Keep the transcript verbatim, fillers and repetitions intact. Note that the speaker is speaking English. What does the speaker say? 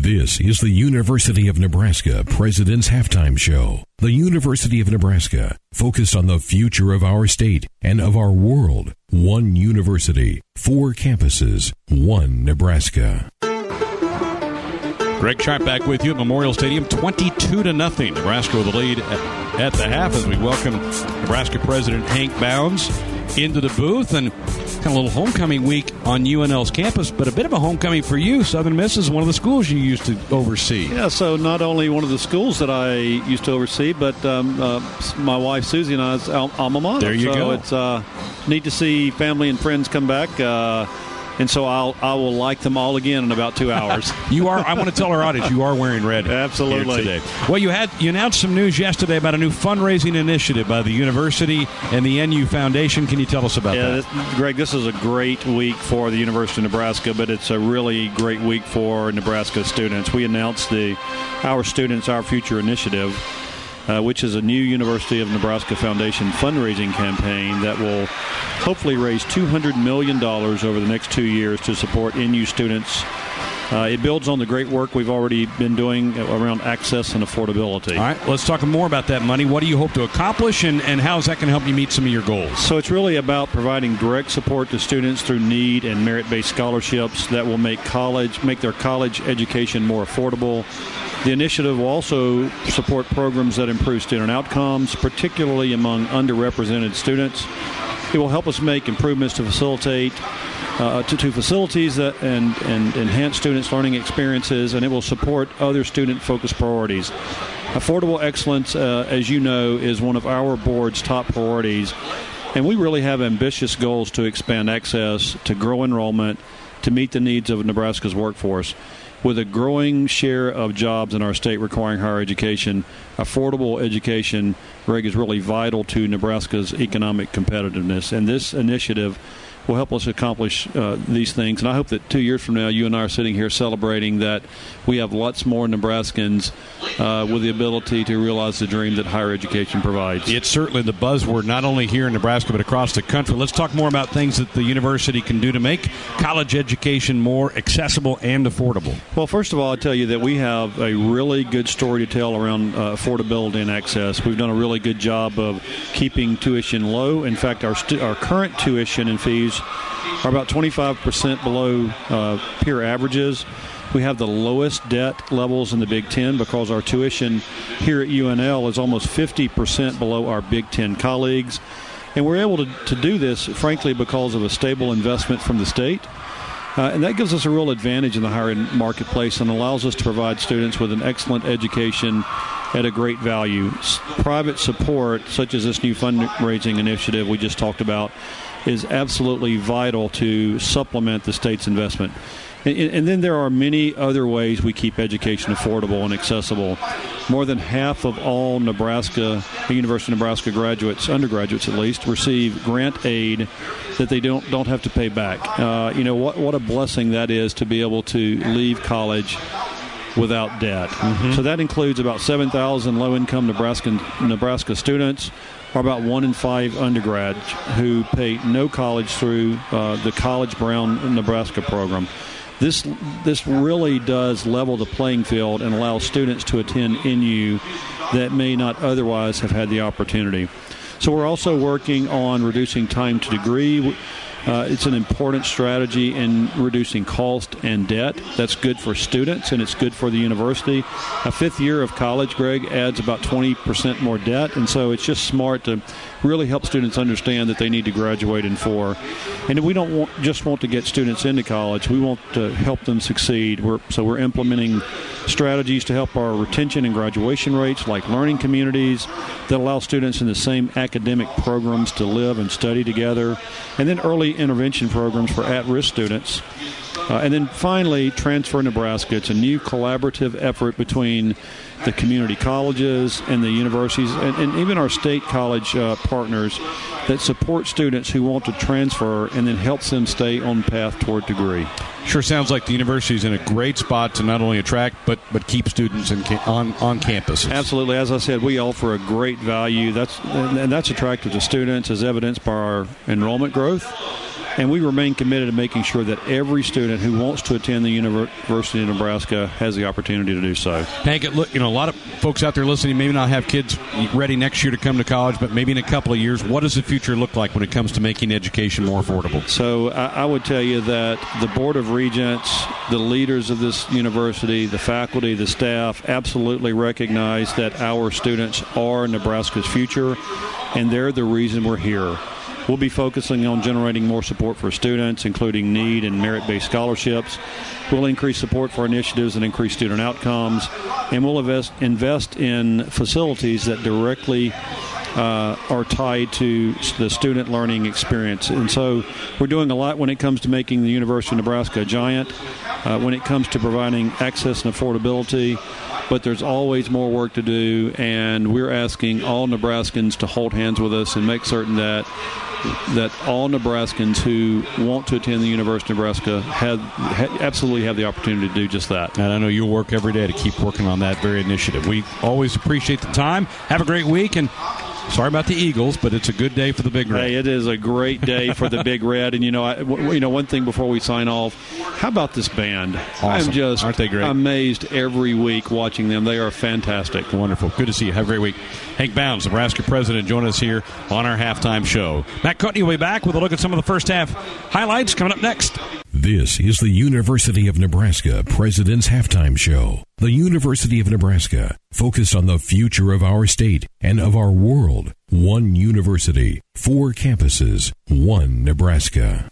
This is the University of Nebraska President's Halftime Show. The University of Nebraska, focused on the future of our state and of our world. One university, four campuses, one Nebraska. Greg Sharp back with you at Memorial Stadium, twenty-two to nothing. Nebraska with the lead at, at the half as we welcome Nebraska President Hank Bounds into the booth, and kind of a little homecoming week on U N L's campus, but a bit of a homecoming for you. Southern Miss is one of the schools you used to oversee. Yeah, so not only one of the schools that I used to oversee, but um, uh, my wife Susie and I's al- alma mater. There you so go. It's uh, neat to see family and friends come back. Uh, And so I'll, I will like them all again in about two hours. You are. I want to tell our audience you are wearing red. Absolutely. Here today. Well, you had you announced some news yesterday about a new fundraising initiative by the university and the N U Foundation. Can you tell us about yeah, that? This, Greg, this is a great week for the University of Nebraska, but it's a really great week for Nebraska students. We announced the Our Students, Our Future initiative, Uh, which is a new University of Nebraska Foundation fundraising campaign that will hopefully raise two hundred million dollars over the next two years to support N U students. Uh, it builds on the great work we've already been doing around access and affordability. All right, let's talk more about that money. What do you hope to accomplish, and, and how is that going to help you meet some of your goals? So it's really about providing direct support to students through need and merit-based scholarships that will make college, make their college education more affordable. The initiative will also support programs that improve student outcomes, particularly among underrepresented students. It will help us make improvements to facilitate uh, to, to facilities that and, and enhance students' learning experiences, and it will support other student-focused priorities. Affordable excellence, uh, as you know, is one of our board's top priorities, and we really have ambitious goals to expand access, to grow enrollment, to meet the needs of Nebraska's workforce. With a growing share of jobs in our state requiring higher education, affordable education, Greg, is really vital to Nebraska's economic competitiveness. And this initiative will help us accomplish uh, these things. And I hope that two years from now, you and I are sitting here celebrating that we have lots more Nebraskans uh, with the ability to realize the dream that higher education provides. It's certainly the buzzword, not only here in Nebraska, but across the country. Let's talk more about things that the university can do to make college education more accessible and affordable. Well, first of all, I'll tell you that we have a really good story to tell around uh, affordability and access. We've done a really good job of keeping tuition low. In fact, our, stu- our current tuition and fees are about twenty-five percent below uh, peer averages. We have the lowest debt levels in the Big Ten because our tuition here at U N L is almost fifty percent below our Big Ten colleagues. And we're able to, to do this, frankly, because of a stable investment from the state. Uh, and that gives us a real advantage in the higher ed marketplace and allows us to provide students with an excellent education at a great value. S- private support, such as this new fundraising initiative we just talked about, is absolutely vital to supplement the state's investment. And, and then there are many other ways we keep education affordable and accessible. More than half of all Nebraska, the University of Nebraska graduates, undergraduates at least, receive grant aid that they don't don't have to pay back. Uh, you know, what, what a blessing that is to be able to leave college without debt. Mm-hmm. So that includes about seven thousand low-income Nebraska, Nebraska students, or about one in five undergrads who pay no college through uh, the College Brown Nebraska program. This this really does level the playing field and allow students to attend N U that may not otherwise have had the opportunity. So we're also working on reducing time to degree. Uh, it's an important strategy in reducing cost and debt. That's good for students, and it's good for the university. A fifth year of college, Greg, adds about twenty percent more debt, and so it's just smart to really help students understand that they need to graduate in four. And we don't want, just want to get students into college. We want to help them succeed. We're, so we're implementing strategies to help our retention and graduation rates, like learning communities that allow students in the same academic programs to live and study together, and then early intervention programs for at-risk students. Uh, and then finally, Transfer Nebraska. It's a new collaborative effort between the community colleges and the universities and, and even our state college uh, partners that support students who want to transfer and then helps them stay on the path toward degree. Sure sounds like the university is in a great spot to not only attract but but keep students in, on on campus. Absolutely. As I said, we offer a great value. That's and that's attractive to students, as evidenced by our enrollment growth. And we remain committed to making sure that every student who wants to attend the University of Nebraska has the opportunity to do so. Hank, look, you know, a lot of folks out there listening maybe not have kids ready next year to come to college, but maybe in a couple of years, what does the future look like when it comes to making education more affordable? So I, I would tell you that the Board of Regents, the leaders of this university, the faculty, the staff absolutely recognize that our students are Nebraska's future, and they're the reason we're here. We'll be focusing on generating more support for students, including need and merit-based scholarships. We'll increase support for initiatives that increase student outcomes, and we'll invest, invest in facilities that directly uh, are tied to the student learning experience. And so we're doing a lot when it comes to making the University of Nebraska a giant, uh, when it comes to providing access and affordability, but there's always more work to do, and we're asking all Nebraskans to hold hands with us and make certain that that all Nebraskans who want to attend the University of Nebraska have, ha, absolutely have the opportunity to do just that. And I know you'll work every day to keep working on that very initiative. We always appreciate the time. Have a great week, and sorry about the Eagles, but it's a good day for the Big Red. Hey, it is a great day for the Big Red. And, you know, I, w- you know, one thing before we sign off, how about this band? Awesome. I'm just Aren't they great? amazed every week watching them. They are fantastic. Wonderful. Good to see you. Have a great week. Hank Bounds, Nebraska president, join us here on our halftime show. Matt Courtney will be back with a look at some of the first half highlights coming up next. This is the University of Nebraska President's Halftime Show. The University of Nebraska, focused on the future of our state and of our world. One university, four campuses, one Nebraska.